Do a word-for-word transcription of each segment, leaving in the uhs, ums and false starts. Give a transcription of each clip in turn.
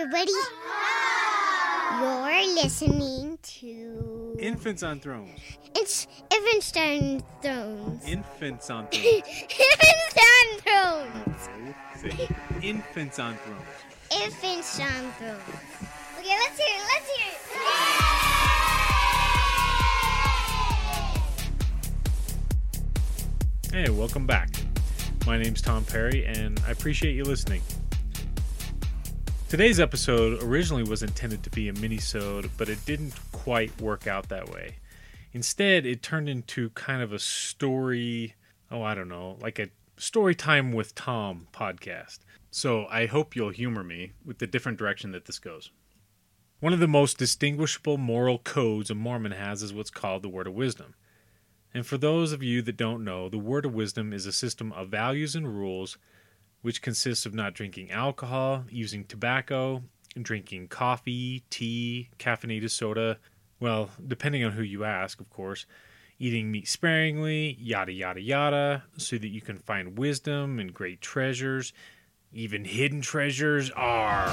everybody. You're listening to... Infants on Thrones. It's Infants on Thrones. Infants on Thrones. Infants on Thrones. Say, Infants on Thrones. Infants on Thrones. Okay, let's hear it. Let's hear it. Hey, welcome back. My name's Tom Perry, and I appreciate you listening. Today's episode originally was intended to be a mini-sode, but it didn't quite work out that way. Instead, it turned into kind of a story, oh, I don't know, like a Story Time with Tom podcast. So I hope you'll humor me with the different direction that this goes. One of the most distinguishable moral codes a Mormon has is what's called the Word of Wisdom. And for those of you that don't know, the Word of Wisdom is a system of values and rules which consists of not drinking alcohol, using tobacco, drinking coffee, tea, caffeinated soda, well, depending on who you ask, of course, eating meat sparingly, yada yada yada, so that you can find wisdom and great treasures, even hidden treasures are...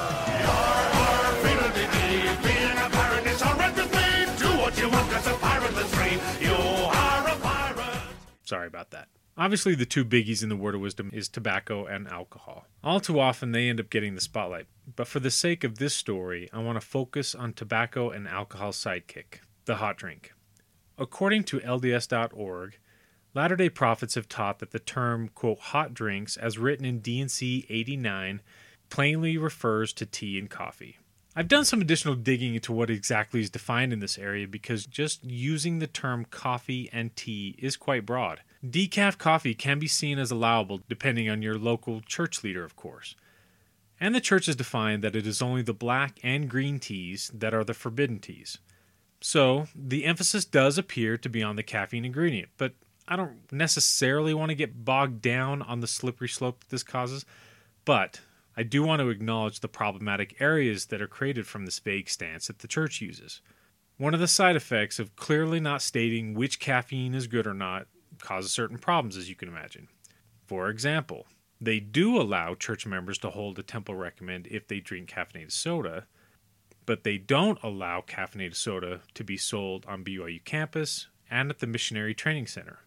Being a pirate is horrendous thing. Do what you want, that's a pirate that's free. You are a pirate. Sorry about that. Obviously, the two biggies in the Word of Wisdom is tobacco and alcohol. All too often, they end up getting the spotlight. But for the sake of this story, I want to focus on tobacco and alcohol's sidekick, the hot drink. According to L D S dot org, Latter-day Prophets have taught that the term, quote, hot drinks, as written in D and C eighty-nine, plainly refers to tea and coffee. I've done some additional digging into what exactly is defined in this area because just using the term coffee and tea is quite broad. Decaf coffee can be seen as allowable depending on your local church leader, of course. And the church has defined that it is only the black and green teas that are the forbidden teas. So, the emphasis does appear to be on the caffeine ingredient, but I don't necessarily want to get bogged down on the slippery slope that this causes, but I do want to acknowledge the problematic areas that are created from this vague stance that the church uses. One of the side effects of clearly not stating which caffeine is good or not causes certain problems, as you can imagine. For example, they do allow church members to hold a temple recommend if they drink caffeinated soda, but they don't allow caffeinated soda to be sold on B Y U campus and at the Missionary Training Center.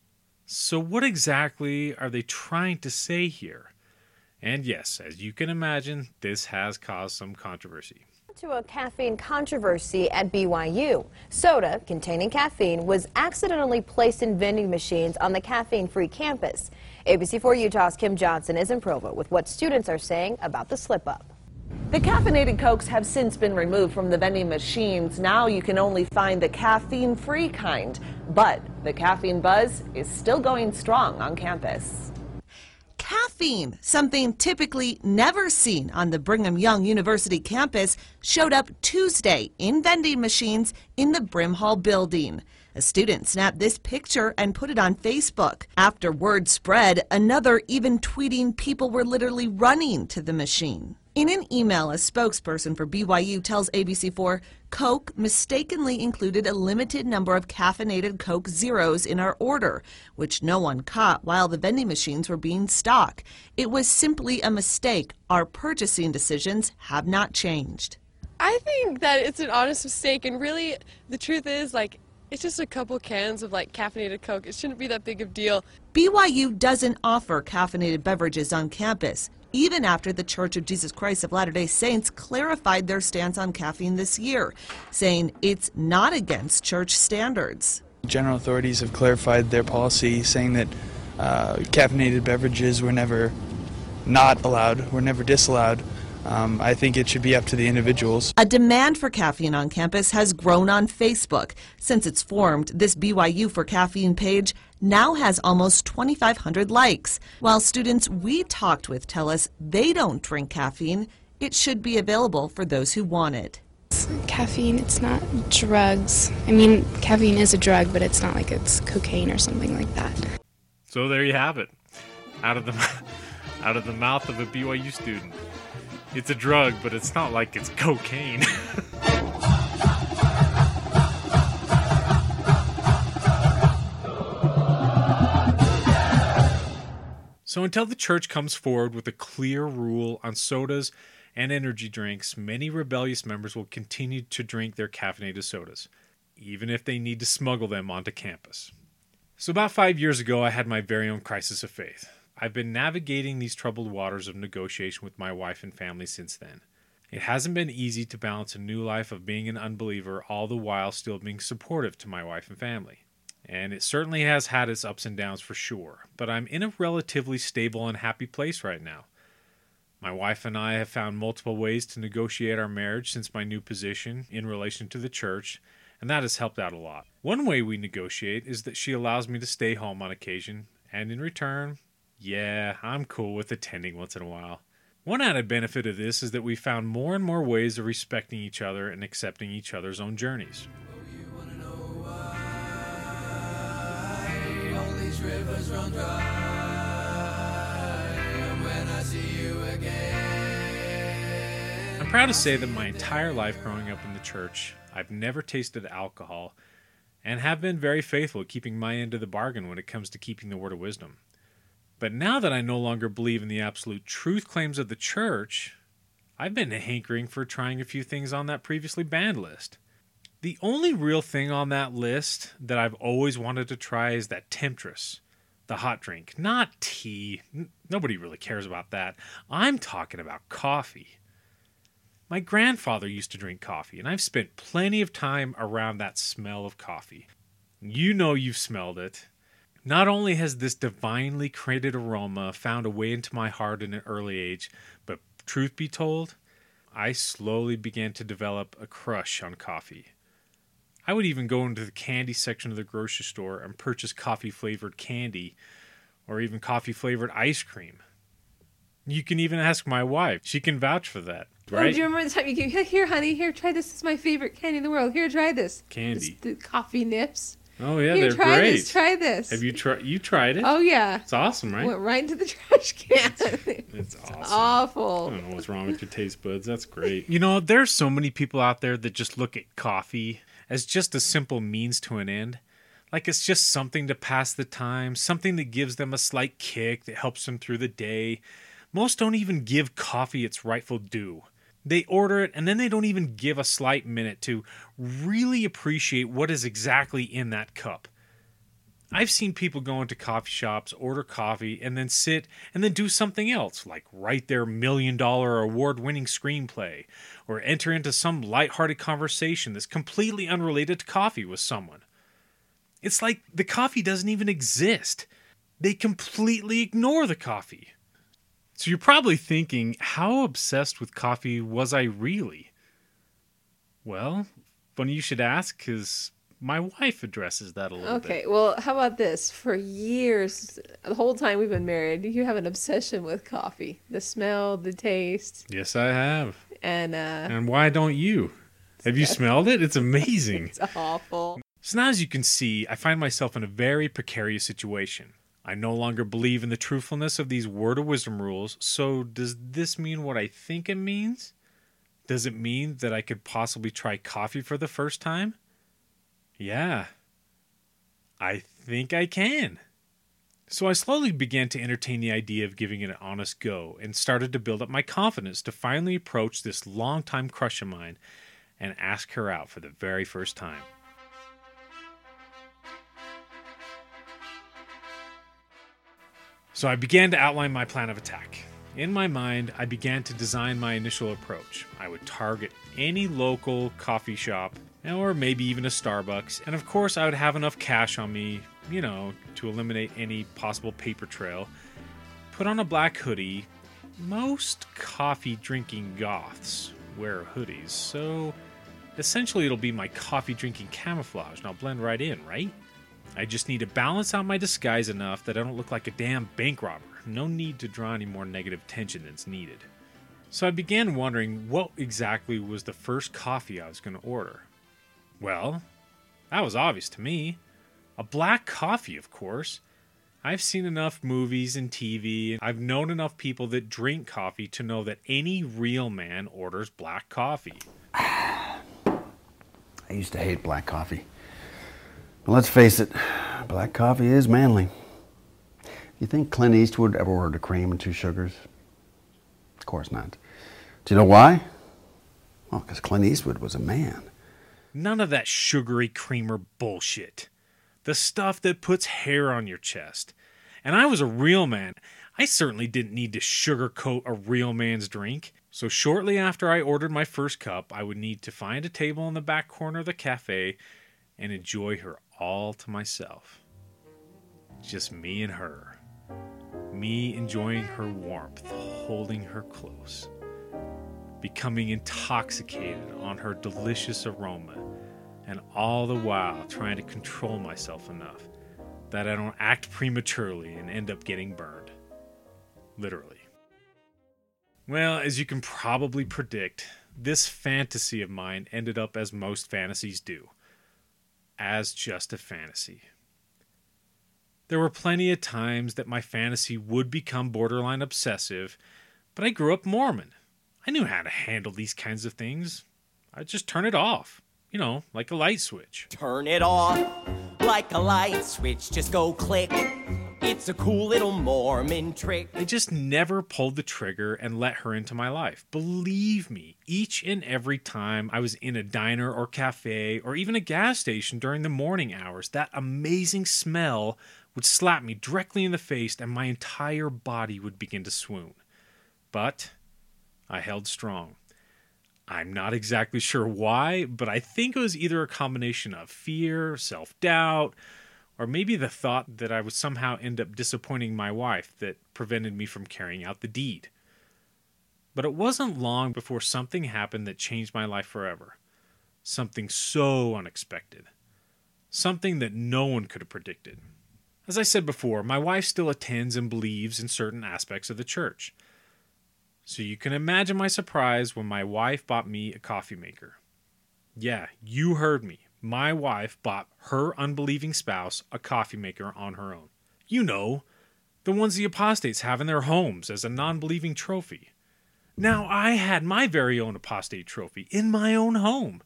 So what exactly are they trying to say here? And yes, as you can imagine, this has caused some controversy. To a caffeine controversy at B Y U. Soda containing caffeine was accidentally placed in vending machines on the caffeine-free campus. A B C four Utah's Kim Johnson is in Provo with what students are saying about the slip-up. The caffeinated Cokes have since been removed from the vending machines. Now you can only find the caffeine-free kind, but the caffeine buzz is still going strong on campus. Caffeine, something typically never seen on the Brigham Young University campus, showed up Tuesday in vending machines in the Brimhall building. A student snapped this picture and put it on Facebook. After word spread, another even tweeting people were literally running to the machine. In an email, a spokesperson for B Y U tells A B C four, Coke mistakenly included a limited number of caffeinated Coke Zeros in our order, which no one caught while the vending machines were being stocked. It was simply a mistake. Our purchasing decisions have not changed. I think that it's an honest mistake, and really, the truth is, like, it's just a couple cans of, like, caffeinated Coke. It shouldn't be that big of a deal. B Y U doesn't offer caffeinated beverages on campus, even after the Church of Jesus Christ of Latter-day Saints clarified their stance on caffeine this year, saying it's not against church standards. General authorities have clarified their policy, saying that uh, caffeinated beverages were never not allowed, were never disallowed. Um, I think it should be up to the individuals. A demand for caffeine on campus has grown on Facebook. Since it's formed, this B Y U for Caffeine page now has almost twenty-five hundred likes. While students we talked with tell us they don't drink caffeine, it should be available for those who want it. Caffeine, it's not drugs. I mean, caffeine is a drug, but it's not like it's cocaine or something like that. So there you have it. Out of the, out of the mouth of a B Y U student. It's a drug, but it's not like it's cocaine. So until the church comes forward with a clear rule on sodas and energy drinks, many rebellious members will continue to drink their caffeinated sodas, even if they need to smuggle them onto campus. So about five years ago, I had my very own crisis of faith. I've been navigating these troubled waters of negotiation with my wife and family since then. It hasn't been easy to balance a new life of being an unbeliever, all the while still being supportive to my wife and family. And it certainly has had its ups and downs for sure, but I'm in a relatively stable and happy place right now. My wife and I have found multiple ways to negotiate our marriage since my new position in relation to the church, and that has helped out a lot. One way we negotiate is that she allows me to stay home on occasion, and in return, yeah, I'm cool with attending once in a while. One added benefit of this is that we found more and more ways of respecting each other and accepting each other's own journeys. Rivers run dry, and when I see you again. I'm proud to say that my entire life growing up in the church, I've never tasted alcohol and have been very faithful at keeping my end of the bargain when it comes to keeping the word of wisdom. But now that I no longer believe in the absolute truth claims of the church, I've been hankering for trying a few things on that previously banned list. The only real thing on that list that I've always wanted to try is that Temptress, the hot drink. Not tea. N- nobody really cares about that. I'm talking about coffee. My grandfather used to drink coffee, and I've spent plenty of time around that smell of coffee. You know you've smelled it. Not only has this divinely created aroma found a way into my heart in an early age, but truth be told, I slowly began to develop a crush on coffee. I would even go into the candy section of the grocery store and purchase coffee-flavored candy or even coffee-flavored ice cream. You can even ask my wife. She can vouch for that, right? Oh, do you remember the time you gave me, here, honey, here, try this. This is my favorite candy in the world. Here, try this. Candy. This, the coffee nips. Oh, yeah, here, they're try great. This, try this. Have you tried? You tried it? Oh, yeah. It's awesome, right? Went right into the trash can. It's, it's awesome. Awful. I don't know what's wrong with your taste buds. That's great. You know, there's so many people out there that just look at coffee as just a simple means to an end. Like it's just something to pass the time, something that gives them a slight kick that helps them through the day. Most don't even give coffee its rightful due. They order it and then they don't even give a slight minute to really appreciate what is exactly in that cup. I've seen people go into coffee shops, order coffee, and then sit and then do something else, like write their million-dollar award-winning screenplay, or enter into some lighthearted conversation that's completely unrelated to coffee with someone. It's like the coffee doesn't even exist. They completely ignore the coffee. So you're probably thinking, how obsessed with coffee was I really? Well, funny you should ask, because my wife addresses that a little okay, bit. Okay, well, how about this? For years, the whole time we've been married, you have an obsession with coffee. The smell, the taste. Yes, I have. And uh, and why don't you? Have you smelled it? It's amazing. It's awful. So now, as you can see, I find myself in a very precarious situation. I no longer believe in the truthfulness of these word of wisdom rules, so does this mean what I think it means? Does it mean that I could possibly try coffee for the first time? Yeah, I think I can. So I slowly began to entertain the idea of giving it an honest go and started to build up my confidence to finally approach this longtime crush of mine and ask her out for the very first time. So I began to outline my plan of attack. In my mind, I began to design my initial approach. I would target any local coffee shop, or maybe even a Starbucks, and of course I would have enough cash on me, you know, to eliminate any possible paper trail. Put on a black hoodie. Most coffee-drinking goths wear hoodies, so essentially it'll be my coffee-drinking camouflage, and I'll blend right in, right? I just need to balance out my disguise enough that I don't look like a damn bank robber. No need to draw any more negative attention than's needed. So I began wondering what exactly was the first coffee I was going to order. Well, that was obvious to me. A black coffee, of course. I've seen enough movies and T V, and I've known enough people that drink coffee to know that any real man orders black coffee. I used to hate black coffee. But let's face it, black coffee is manly. You think Clint Eastwood ever ordered a cream and two sugars? Of course not. Do you know why? Well, because Clint Eastwood was a man. None of that sugary creamer bullshit. The stuff that puts hair on your chest. And I was a real man. I certainly didn't need to sugarcoat a real man's drink. So shortly after I ordered my first cup, I would need to find a table in the back corner of the cafe and enjoy her all to myself. Just me and her. Me enjoying her warmth, holding her close. Becoming intoxicated on her delicious aroma, and all the while trying to control myself enough that I don't act prematurely and end up getting burned. Literally. Well, as you can probably predict, this fantasy of mine ended up as most fantasies do, as just a fantasy. There were plenty of times that my fantasy would become borderline obsessive, but I grew up Mormon. I knew how to handle these kinds of things. I'd just turn it off, you know, like a light switch. Turn it off like a light switch, just go click. It's a cool little Mormon trick. I just never pulled the trigger and let her into my life. Believe me, each and every time I was in a diner or cafe or even a gas station during the morning hours, that amazing smell would slap me directly in the face and my entire body would begin to swoon. But I held strong. I'm not exactly sure why, but I think it was either a combination of fear, self-doubt, or maybe the thought that I would somehow end up disappointing my wife that prevented me from carrying out the deed. But it wasn't long before something happened that changed my life forever. Something so unexpected. Something that no one could have predicted. As I said before, my wife still attends and believes in certain aspects of the church. So you can imagine my surprise when my wife bought me a coffee maker. Yeah, you heard me. My wife bought her unbelieving spouse a coffee maker on her own. You know, the ones the apostates have in their homes as a non-believing trophy. Now I had my very own apostate trophy in my own home.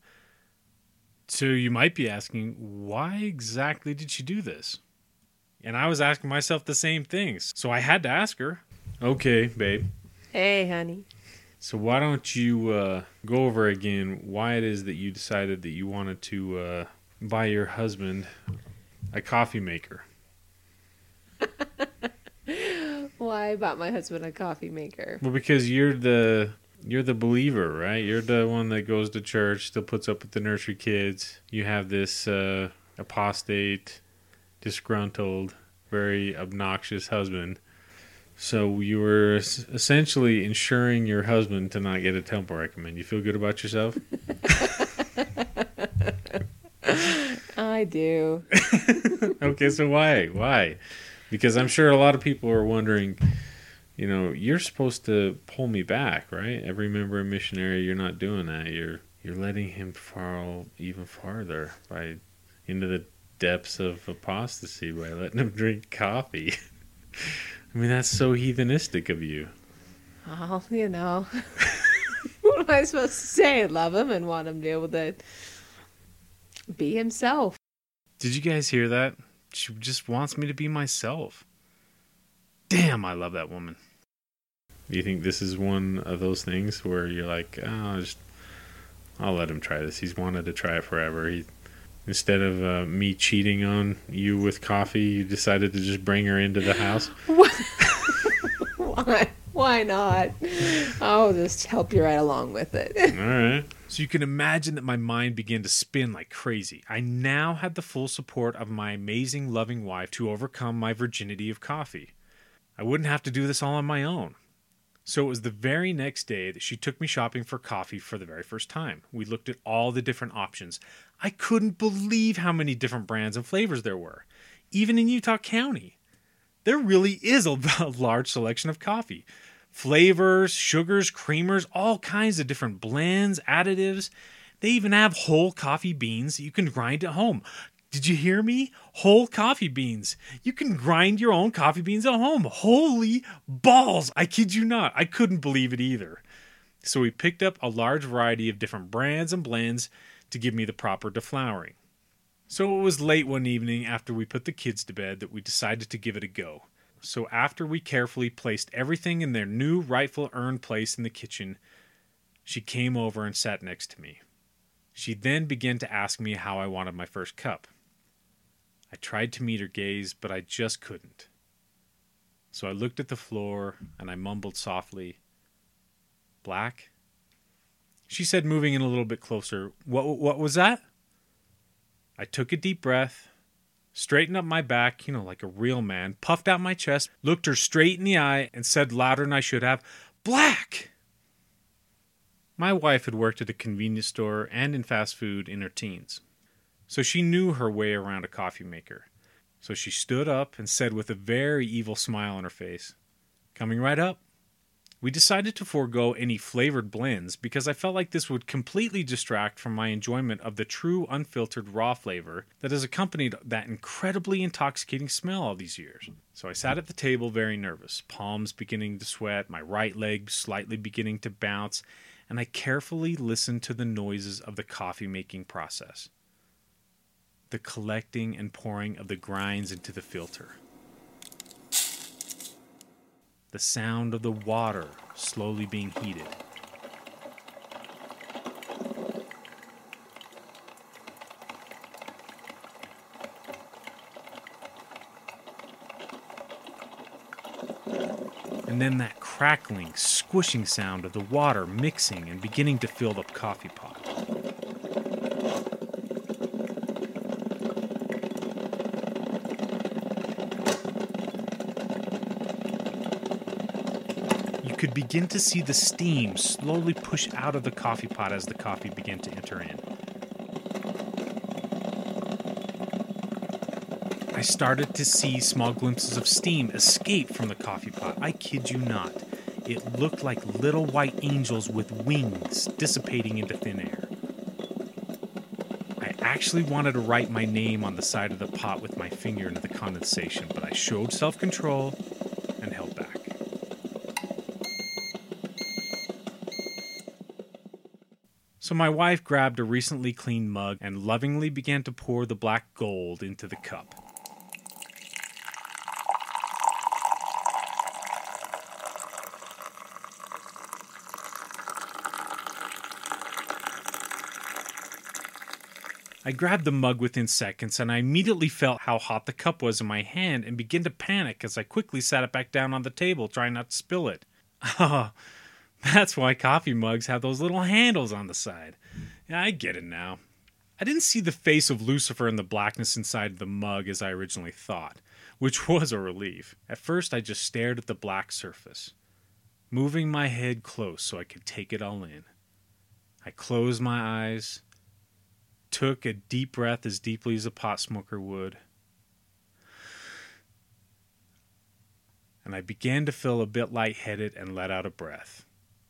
So you might be asking, why exactly did she do this? And I was asking myself the same things, so I had to ask her. Okay, babe. Hey, honey. So why don't you uh, go over again why it is that you decided that you wanted to uh, buy your husband a coffee maker? Why I bought my husband a coffee maker? Well, because you're the you're the believer, right? You're the one that goes to church, still puts up with the nursery kids. You have this uh, apostate, disgruntled, very obnoxious husband. So you were essentially ensuring your husband to not get a temple recommend. You feel good about yourself? I do. Okay, so why? Why? Because I'm sure a lot of people are wondering, you know, you're supposed to pull me back, right? Every member of missionary, you're not doing that. You're you're letting him fall even farther by into the depths of apostasy by letting him drink coffee. I mean, that's so heathenistic of you. Oh, you know. What am I supposed to say? Love him and want him to be able to be himself. Did you guys hear that? She just wants me to be myself. Damn, I love that woman. Do you think this is one of those things where you're like, oh, I'll, just, I'll let him try this. He's wanted to try it forever. He, instead of uh, me cheating on you with coffee, you decided to just bring her into the house? Why? Why not? I'll just help you right along with it. All right. So you can imagine that my mind began to spin like crazy. I now had the full support of my amazing, loving wife to overcome my virginity of coffee. I wouldn't have to do this all on my own. So it was the very next day that she took me shopping for coffee for the very first time. We looked at all the different options. I couldn't believe how many different brands and flavors there were, even in Utah County. There really is a large selection of coffee. Flavors, sugars, creamers, all kinds of different blends, additives. They even have whole coffee beans that you can grind at home. Did you hear me? Whole coffee beans. You can grind your own coffee beans at home. Holy balls. I kid you not. I couldn't believe it either. So we picked up a large variety of different brands and blends to give me the proper deflowering. So it was late one evening after we put the kids to bed that we decided to give it a go. So after we carefully placed everything in their new rightful urn place in the kitchen, She came over and sat next to me. She then began to ask me how I wanted my first cup. I tried to meet her gaze, but I just couldn't. So I looked at the floor and I mumbled softly, "Black?" She said, moving in a little bit closer, What what was that?" I took a deep breath, straightened up my back, you know, like a real man, puffed out my chest, looked her straight in the eye, and said louder than I should have, "Black!" My wife had worked at a convenience store and in fast food in her teens, so she knew her way around a coffee maker. So she stood up and said with a very evil smile on her face, "Coming right up." We decided to forego any flavored blends because I felt like this would completely distract from my enjoyment of the true unfiltered raw flavor that has accompanied that incredibly intoxicating smell all these years. So I sat at the table very nervous, palms beginning to sweat, my right leg slightly beginning to bounce, and I carefully listened to the noises of the coffee making process. The collecting and pouring of the grinds into the filter. The sound of the water slowly being heated. And then that crackling, squishing sound of the water mixing and beginning to fill the coffee pot. You could begin to see the steam slowly push out of the coffee pot as the coffee began to enter in. I started to see small glimpses of steam escape from the coffee pot. I kid you not. It looked like little white angels with wings dissipating into thin air. I actually wanted to write my name on the side of the pot with my finger into the condensation, but I showed self-control and held back. So my wife grabbed a recently cleaned mug and lovingly began to pour the black gold into the cup. I grabbed the mug within seconds, and I immediately felt how hot the cup was in my hand and began to panic as I quickly sat it back down on the table, trying not to spill it. Oh, that's why coffee mugs have those little handles on the side. Yeah, I get it now. I didn't see the face of Lucifer in the blackness inside the mug as I originally thought, which was a relief. At first, I just stared at the black surface, moving my head close so I could take it all in. I closed my eyes, took a deep breath as deeply as a pot smoker would, and I began to feel a bit lightheaded and let out a breath.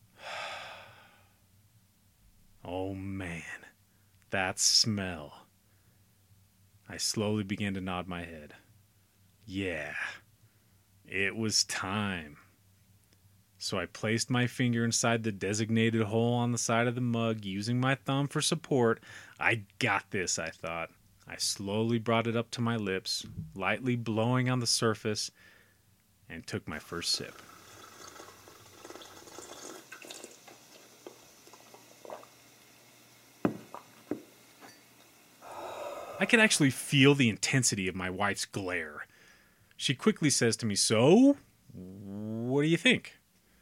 Oh man, that smell. I slowly began to nod my head. Yeah, it was time. So I placed my finger inside the designated hole on the side of the mug, using my thumb for support. I got this, I thought. I slowly brought it up to my lips, lightly blowing on the surface, and took my first sip. I could actually feel the intensity of my wife's glare. She quickly says to me, "So, what do you think?"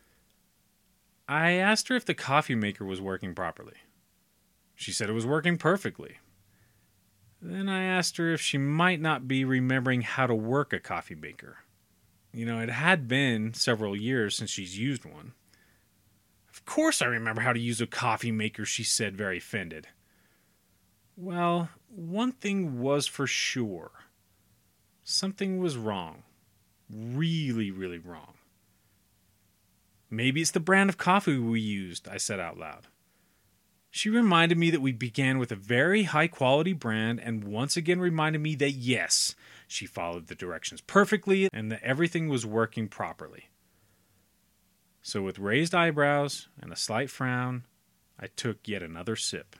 I asked her if the coffee maker was working properly. She said it was working perfectly. Then I asked her if she might not be remembering how to work a coffee maker. You know, it had been several years since she's used one. "Of course I remember how to use a coffee maker," she said, very offended. Well, one thing was for sure. Something was wrong. Really, really wrong. "Maybe it's the brand of coffee we used," I said out loud. She reminded me that we began with a very high-quality brand and once again reminded me that yes, she followed the directions perfectly and that everything was working properly. So with raised eyebrows and a slight frown, I took yet another sip.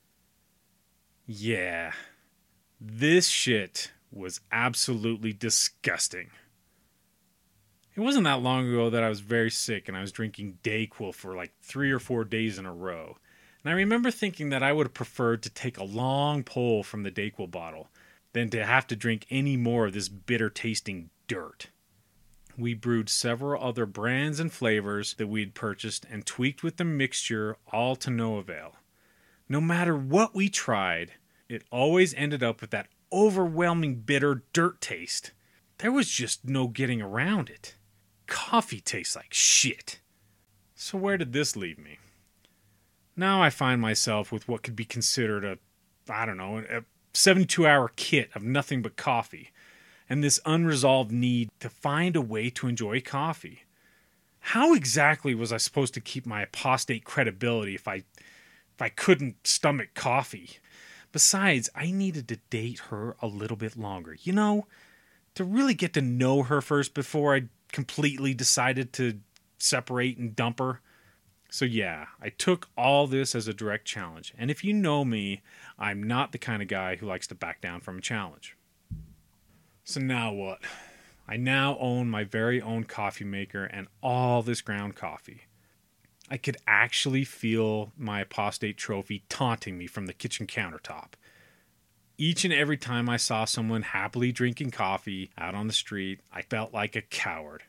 Yeah, this shit was absolutely disgusting. It wasn't that long ago that I was very sick and I was drinking Dayquil for like three or four days in a row. And I remember thinking that I would have preferred to take a long pull from the Dayquil bottle than to have to drink any more of this bitter-tasting dirt. We brewed several other brands and flavors that we'd purchased and tweaked with the mixture, all to no avail. No matter what we tried, it always ended up with that overwhelming bitter dirt taste. There was just no getting around it. Coffee tastes like shit. So where did this leave me? Now I find myself with what could be considered a, I don't know, a seventy-two hour kit of nothing but coffee, and this unresolved need to find a way to enjoy coffee. How exactly was I supposed to keep my apostate credibility if I, if I couldn't stomach coffee? Besides, I needed to date her a little bit longer, you know, to really get to know her first before I completely decided to separate and dump her. So yeah, I took all this as a direct challenge. And if you know me, I'm not the kind of guy who likes to back down from a challenge. So now what? I now own my very own coffee maker and all this ground coffee. I could actually feel my apostate trophy taunting me from the kitchen countertop. Each and every time I saw someone happily drinking coffee out on the street, I felt like a coward.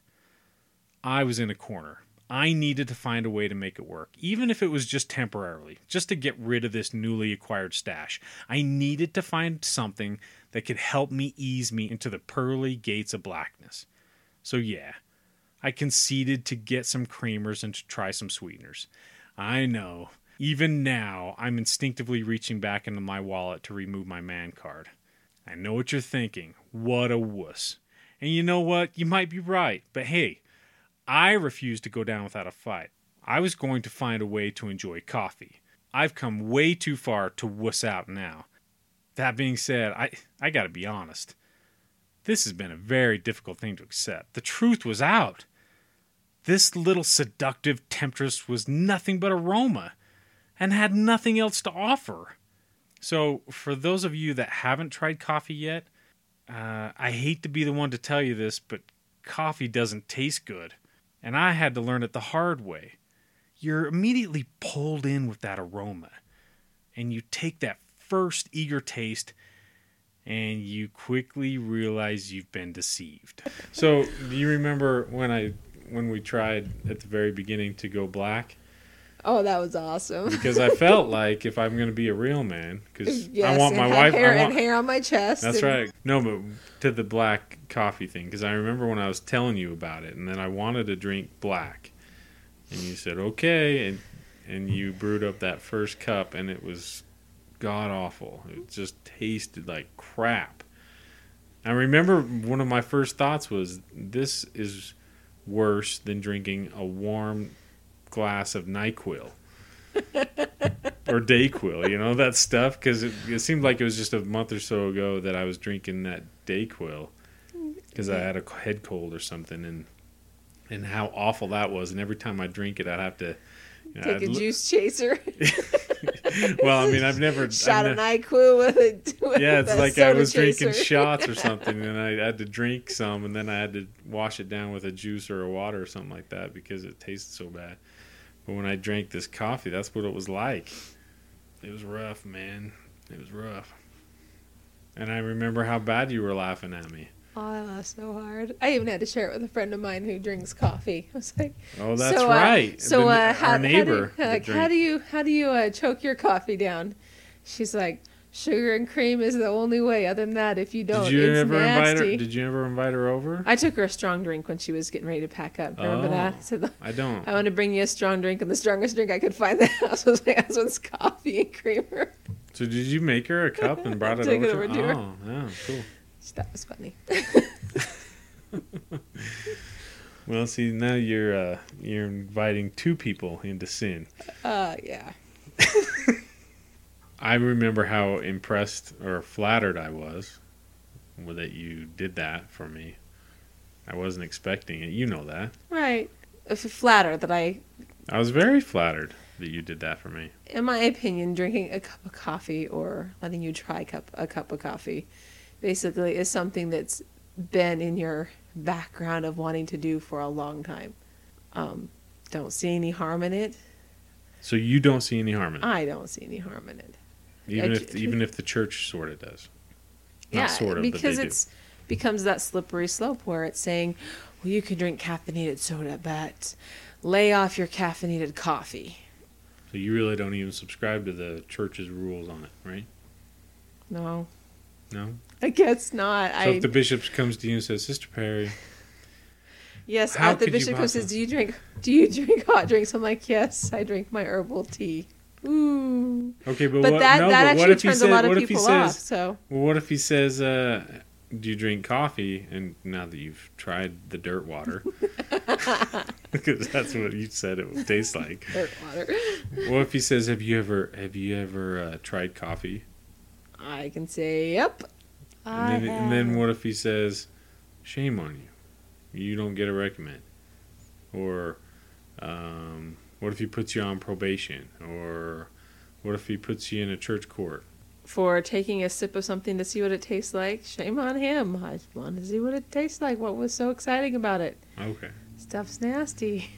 I was in a corner. I needed to find a way to make it work, even if it was just temporarily, just to get rid of this newly acquired stash. I needed to find something that could help me ease me into the pearly gates of blackness. So yeah, I conceded to get some creamers and to try some sweeteners. I know, even now, I'm instinctively reaching back into my wallet to remove my man card. I know what you're thinking. What a wuss. And you know what? You might be right, but hey, I refused to go down without a fight. I was going to find a way to enjoy coffee. I've come way too far to wuss out now. That being said, I, I gotta be honest. This has been a very difficult thing to accept. The truth was out. This little seductive temptress was nothing but aroma and had nothing else to offer. So, for those of you that haven't tried coffee yet, uh, I hate to be the one to tell you this, but coffee doesn't taste good. And I had to learn it the hard way. You're immediately pulled in with that aroma. And you take that first eager taste, and you quickly realize you've been deceived. So, do you remember when I when we tried at the very beginning to go black? Oh, that was awesome. Because I felt like if I'm going to be a real man, because yes, I want my and wife... hair, I want, and hair on my chest. That's and... right. No, but to the black coffee thing, because I remember when I was telling you about it, and then I wanted to drink black. And you said, okay, and and you brewed up that first cup, and it was god-awful. It just tasted like crap. I remember one of my first thoughts was, this is worse than drinking a warm glass of NyQuil or Dayquil, you know, that stuff, because it, it seemed like it was just a month or so ago that I was drinking that Dayquil because I had a head cold or something, and and how awful that was. And every time I drink it, I'd have to, you know, take I'd a look... juice chaser. Well, I mean, I've never shot I've of NyQuil with it. With yeah, it's like I was chaser. drinking shots or something, and I had to drink some, and then I had to wash it down with a juice or a water or something like that because it tasted so bad. But when I drank this coffee, that's what it was like. It was rough, man. It was rough. And I remember how bad you were laughing at me. Oh, I laughed so hard. I even had to share it with a friend of mine who drinks coffee. I was like, "Oh, that's so, uh, right." So, the, uh, how, our neighbor, how do you, like, how do you how do you uh, choke your coffee down? She's like, "Sugar and cream is the only way. Other than that, if you don't, did you it's ever nasty." invite her? Did you ever invite her over? I took her a strong drink when she was getting ready to pack up. Remember oh, that? I said, I don't. I want to bring you a strong drink, and the strongest drink I could find in the house was my husband's coffee and creamer. So did you make her a cup and brought it Take over, it to over her? to Oh, yeah, cool. That was funny. Well, see, now you're uh, you're inviting two people into sin. Uh, yeah. I remember how impressed or flattered I was that you did that for me. I wasn't expecting it. You know that. Right. If you flatter that I... I was very flattered that you did that for me. In my opinion, drinking a cup of coffee or letting you try cup, a cup of coffee basically is something that's been in your background of wanting to do for a long time. Um, don't see any harm in it. So you don't see any harm in it? I don't see any harm in it. Even I, if even if the church sort of does. Yeah, Not sort of, because but they it's becomes that slippery slope where it's saying, well, you can drink caffeinated soda, but lay off your caffeinated coffee. So you really don't even subscribe to the church's rules on it, right? No. No? I guess not. So I, if the bishop comes to you and says, Sister Perry... Yes, how the could you bishop comes and possibly- says, do you drink, do you drink hot drinks? I'm like, yes, I drink my herbal tea. Ooh. Okay, but, But what, that- no, that but what actually if he turns a says, lot of what if he people says, off, so- Well, what if he says, uh, do you drink coffee? And now that you've tried the dirt water, because that's what you said it would taste like. Dirt water. What if he says, have you ever, have you ever uh, tried coffee? I can say, yep. I And then, have. and then what if he says, shame on you, you don't get a recommend? Or um, what if he puts you on probation? Or what if he puts you in a church court? For taking a sip of something to see what it tastes like, shame on him. I want to see what it tastes like. What was so exciting about it? Okay. Stuff's nasty.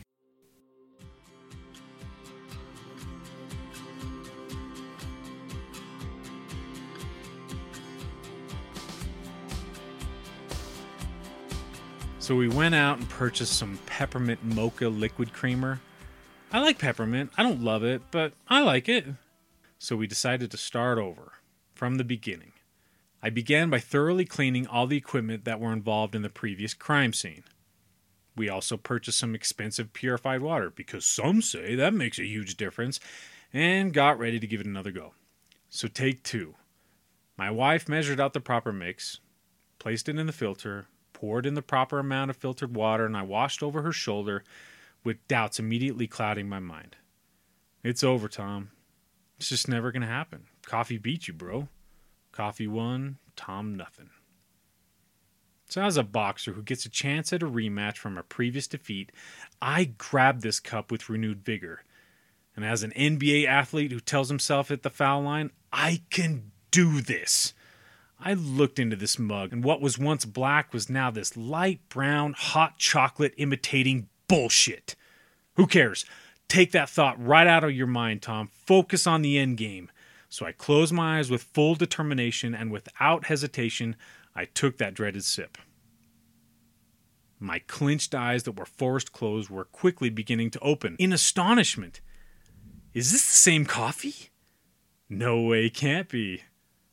So we went out and purchased some peppermint mocha liquid creamer. I like peppermint. I don't love it, but I like it. So we decided to start over from the beginning. I began by thoroughly cleaning all the equipment that were involved in the previous crime scene. We also purchased some expensive purified water because some say that makes a huge difference, and got ready to give it another go. So take two. My wife measured out the proper mix, placed it in the filter, poured in the proper amount of filtered water, and I washed over her shoulder with doubts immediately clouding my mind. It's over, Tom. It's just never going to happen. Coffee beat you, bro. Coffee won, Tom nothing. So as a boxer who gets a chance at a rematch from a previous defeat, I grab this cup with renewed vigor. And as an N B A athlete who tells himself at the foul line, I can do this. I looked into this mug, and what was once black was now this light brown, hot chocolate imitating bullshit. Who cares? Take that thought right out of your mind, Tom. Focus on the end game. So I closed my eyes with full determination, and without hesitation, I took that dreaded sip. My clenched eyes that were forced closed were quickly beginning to open in astonishment. Is this the same coffee? No way it can't be.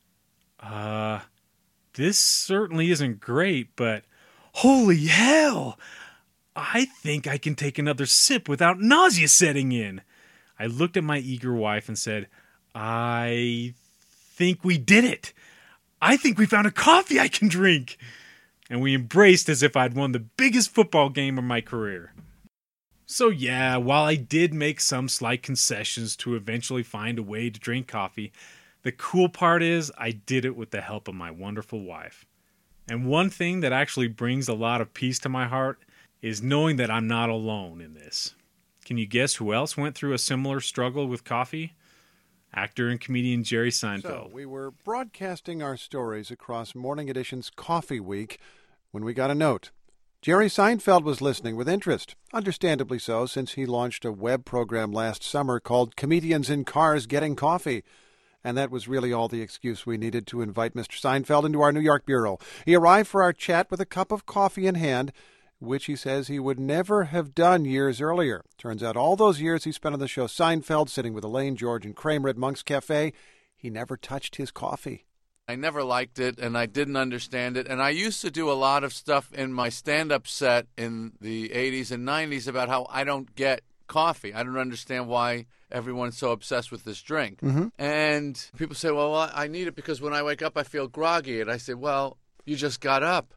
Uh, this certainly isn't great, but holy hell! I think I can take another sip without nausea setting in. I looked at my eager wife and said, I think we did it. I think we found a coffee I can drink. And we embraced as if I'd won the biggest football game of my career. So yeah, while I did make some slight concessions to eventually find a way to drink coffee, the cool part is I did it with the help of my wonderful wife. And one thing that actually brings a lot of peace to my heart is knowing that I'm not alone in this. Can you guess who else went through a similar struggle with coffee? Actor and comedian Jerry Seinfeld. So we were broadcasting our stories across Morning Edition's Coffee Week when we got a note. Jerry Seinfeld was listening with interest, understandably so, since he launched a web program last summer called Comedians in Cars Getting Coffee. And that was really all the excuse we needed to invite Mister Seinfeld into our New York bureau. He arrived for our chat with a cup of coffee in hand, which he says he would never have done years earlier. Turns out all those years he spent on the show Seinfeld, sitting with Elaine, George, and Kramer at Monk's Cafe, he never touched his coffee. I never liked it, and I didn't understand it. And I used to do a lot of stuff in my stand-up set in the eighties and nineties about how I don't get coffee. I don't understand why everyone's so obsessed with this drink. Mm-hmm. And people say, well, I need it because when I wake up I feel groggy. And I say, well, you just got up.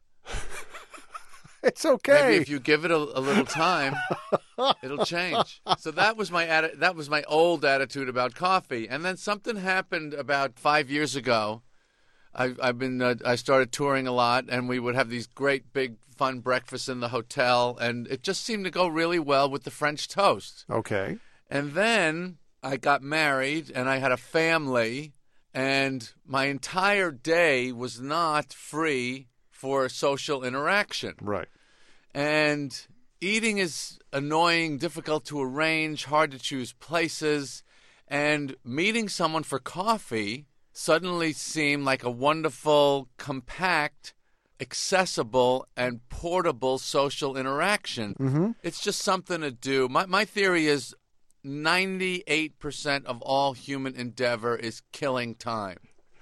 It's okay. Maybe if you give it a, a little time, it'll change. So that was my atti- that was my old attitude about coffee. And then something happened about five years ago. I've, I've been uh, I started touring a lot, and we would have these great big fun breakfasts in the hotel, and it just seemed to go really well with the French toast. Okay. And then I got married, and I had a family, and my entire day was not free for social interaction. Right. And eating is annoying, difficult to arrange, hard to choose places. And meeting someone for coffee suddenly seemed like a wonderful, compact, accessible, and portable social interaction. Mm-hmm. It's just something to do. My, my theory is ninety-eight percent of all human endeavor is killing time.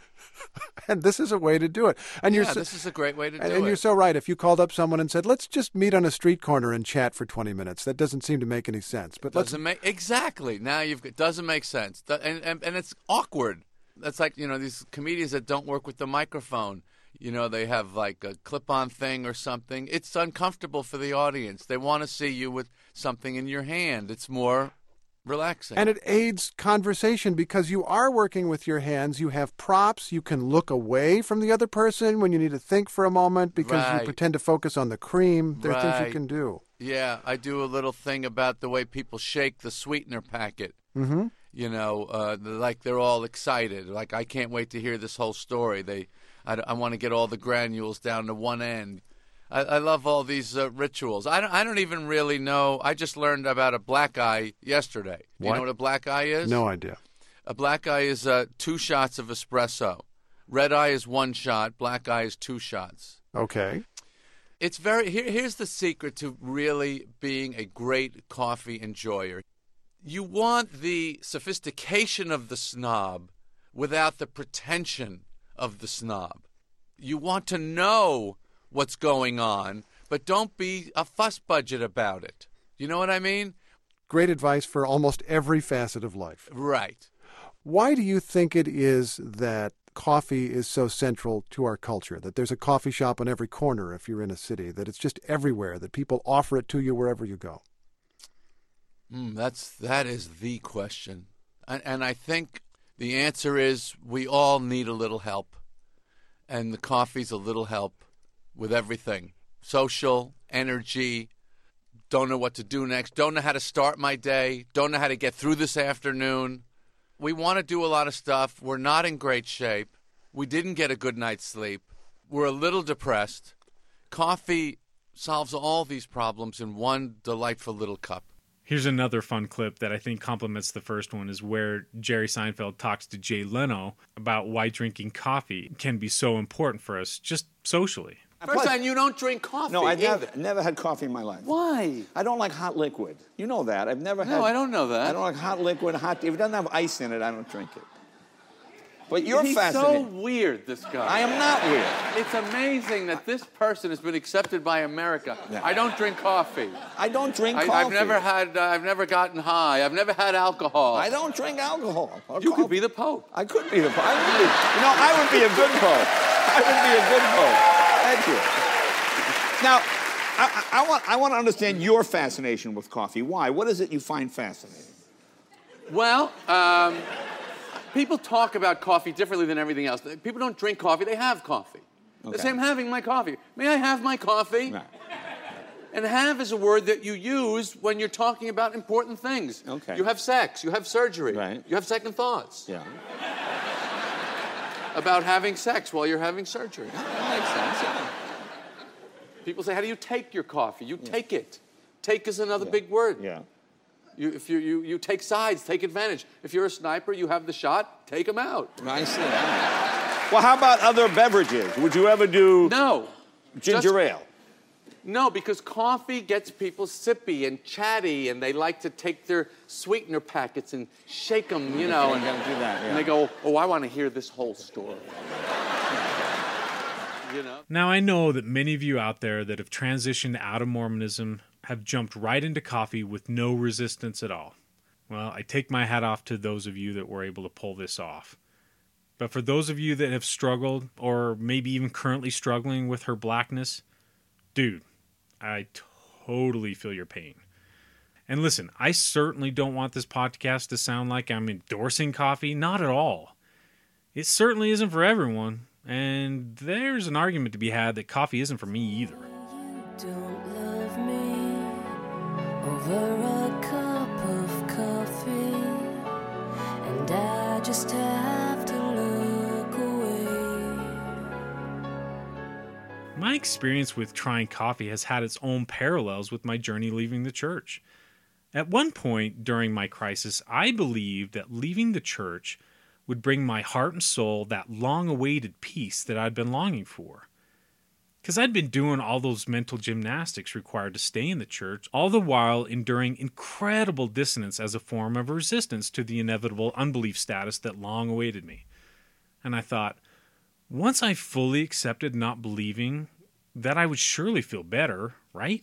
And this is a way to do it. And yeah, you're so, this is a great way to do and, it. and you're so right. If you called up someone and said, let's just meet on a street corner and chat for twenty minutes, that doesn't seem to make any sense. But doesn't let's... make exactly. Now you've it doesn't make sense. And, and and it's awkward. That's like, you know, these comedians that don't work with the microphone. You know, they have like a clip-on thing or something. It's uncomfortable for the audience. They want to see you with something in your hand. It's more relaxing. And it aids conversation because you are working with your hands. You have props. You can look away from the other person when you need to think for a moment because Right. you pretend to focus on the cream. There are things Right. you can do. Yeah, I do a little thing about the way people shake the sweetener packet. Mm-hmm. You know, uh, like they're all excited. Like, I can't wait to hear this whole story. They, I, I want to get all the granules down to one end. I, I love all these uh, rituals. I don't, I don't even really know. I just learned about a black eye yesterday. Do you What? know what a black eye is? No idea. A black eye is uh, two shots of espresso. Red eye is one shot. Black eye is two shots. Okay. It's very here, here's the secret to really being a great coffee enjoyer. You want the sophistication of the snob without the pretension of the snob. You want to know what's going on, but don't be a fuss budget about it. You know what I mean? Great advice for almost every facet of life. Right. Why do you think it is that coffee is so central to our culture, that there's a coffee shop on every corner if you're in a city, that it's just everywhere, that people offer it to you wherever you go? Mm, that's that is the question, and, and I think the answer is we all need a little help, and the coffee's a little help with everything: social, energy. Don't know what to do next. Don't know how to start my day. Don't know how to get through this afternoon. We want to do a lot of stuff. We're not in great shape. We didn't get a good night's sleep. We're a little depressed. Coffee solves all these problems in one delightful little cup. Here's another fun clip that I think complements the first one, is where Jerry Seinfeld talks to Jay Leno about why drinking coffee can be so important for us, just socially. First time you don't drink coffee. No, I've either. never, never had coffee in my life. Why? I don't like hot liquid. You know that. I've never had... No, I don't know that. I don't like hot liquid, hot... If it doesn't have ice in it, I don't drink it. But you're He's fascinated. so weird, this guy. I am not weird. It's amazing that this person has been accepted by America. Yeah. I don't drink coffee. I don't drink I, coffee. I've never had. Uh, I've never gotten high. I've never had alcohol. I don't drink alcohol. Or You coffee. could be the Pope. I could be the Pope. I would be. You know, I would be a good Pope. I would be a good Pope. Thank you. Now, I, I, I want I want to understand your fascination with coffee. Why? What is it you find fascinating? Well, um, people talk about coffee differently than everything else. People don't drink coffee; they have coffee. Okay. They say, "I'm having my coffee." May I have my coffee? Right. And have is a word that you use when you're talking about important things. Okay. You have sex. You have surgery. Right. You have second thoughts Yeah. about having sex while you're having surgery. That makes sense. Yeah. People say, how do you take your coffee? You take it. Take is another Yeah. big word. Yeah. You, if you, you, you take sides, take advantage. If you're a sniper, you have the shot, take them out. I see. Well, how about other beverages? Would you ever do No. ginger Just- ale? No, because coffee gets people sippy and chatty, and they like to take their sweetener packets and shake them, you know. And, Don't do that, yeah. and they go, oh, I want to hear this whole story. You know? Now, I know that many of you out there that have transitioned out of Mormonism have jumped right into coffee with no resistance at all. Well, I take my hat off to those of you that were able to pull this off. But for those of you that have struggled, or maybe even currently struggling with her blackness, dude, I totally feel your pain. And listen, I certainly don't want this podcast to sound like I'm endorsing coffee. Not at all. It certainly isn't for everyone. And there's an argument to be had that coffee isn't for me either. Don't love me over a cup of coffee, and I just have to look away. My experience with trying coffee has had its own parallels with my journey leaving the church. At one point during my crisis, I believed that leaving the church would bring my heart and soul that long-awaited peace that I'd been longing for. Because I'd been doing all those mental gymnastics required to stay in the church, all the while enduring incredible dissonance as a form of resistance to the inevitable unbelief status that long awaited me. And I thought, once I fully accepted not believing, that I would surely feel better, right?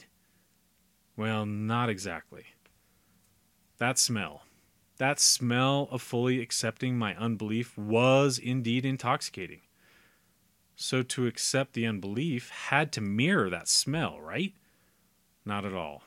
Well, not exactly. That smell, that smell of fully accepting my unbelief was indeed intoxicating. So to accept the unbelief had to mirror that smell, right? Not at all.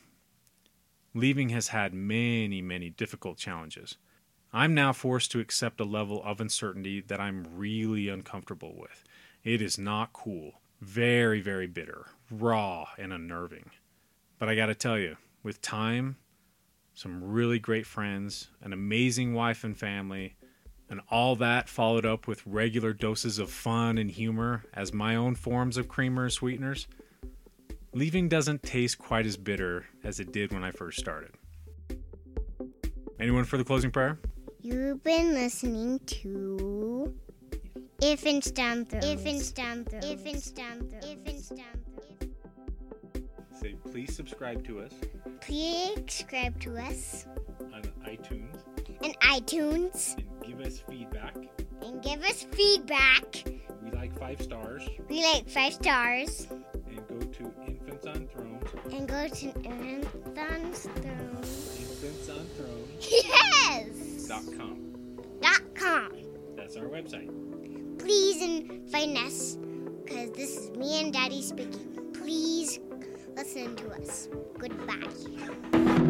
Leaving has had many, many difficult challenges. I'm now forced to accept a level of uncertainty that I'm really uncomfortable with. It is not cool. Very, very bitter, raw, and unnerving. But I gotta tell you, with time, some really great friends, an amazing wife and family, and all that followed up with regular doses of fun and humor as my own forms of creamer and sweeteners, leaving doesn't taste quite as bitter as it did when I first started. Anyone for the closing prayer? You've been listening to If and Stam Thrones. If and Stam Thrones. If and Stam Thrones. If and Stam Thrones. Say, please subscribe to us. Please subscribe to us on iTunes. And iTunes. And give us feedback. And give us feedback. We like five stars. We like five stars. And go to Infants on Thrones. And go to Infants on Thrones. Infants on Thrones. Yes! Dot com. Dot com. That's our website. Please invite us, because this is me and Daddy speaking. Please listen to us. Goodbye.